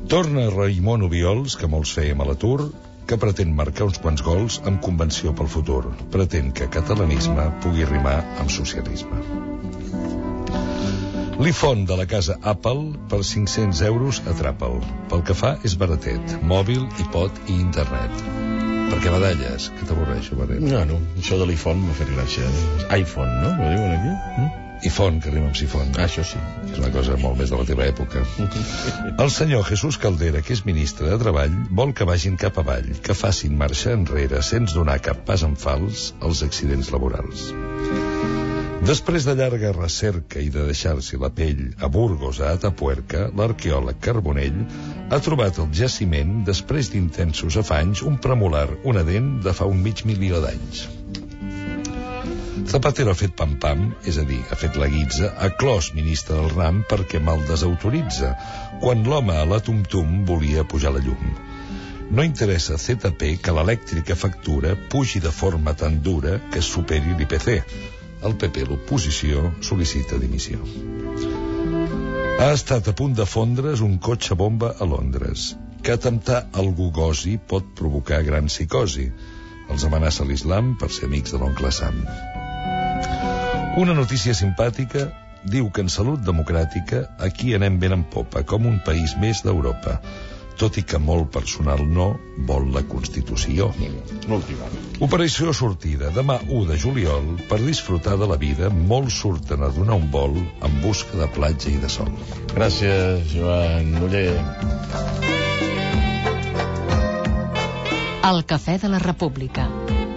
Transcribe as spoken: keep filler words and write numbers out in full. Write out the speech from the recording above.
Torna Raimon Obiols, que molts fèiem a l'atur, que pretén marcar uns quants gols amb convenció pel futur. Pretén que catalanisme pugui rimar amb socialisme. L'iPhone de la casa Apple per cinc-cents euros atrapa'l. Pel que fa és baratet, mòbil, iPod i internet. Per què badalles? Que t'avorreixo, Barret? No, no, això de l'iPhone m'ha fet gràcia. iPhone, no? Ho diuen aquí? Mm? iPhone, que rima amb sifon. Ah, això sí. És una cosa molt més de la teva època. El senyor Jesús Caldera, que és ministre de Treball, vol que vagin cap avall, que facin marxa enrere sense donar cap pas en fals als accidents laborals. Després de llarga recerca i de deixar-s'hi la pell a Burgos, a Atapuerca, l'arqueòleg Carbonell ha trobat el jaciment, després d'intensos afanys, un premolar, una dent de fa un mig milió d'anys. Zapatero ha fet pam-pam, és a dir, ha fet la guitza, ha clos ministre del ram perquè me'l desautoritza, quan l'home a la tum-tum volia pujar la llum. No interessa C T P que l'elèctrica factura pugi de forma tan dura que superi l'I P C. El P P, l'oposició, sol·licita dimissió. Ha estat a punt de fondre's un cotxe bomba a Londres. Que atemptar algú gosi pot provocar gran psicosi. Els amenaça l'islam per ser amics de l'oncle Sam. Una notícia simpàtica diu que en salut democràtica aquí anem ben en popa, com un país més d'Europa, tot i que molt personal no vol la Constitució. L'última. Operació sortida demà u de juliol per disfrutar de la vida. Molts surten a donar un vol en busca de platja i de sol. Gràcies, Joan Muller. El cafè de la República.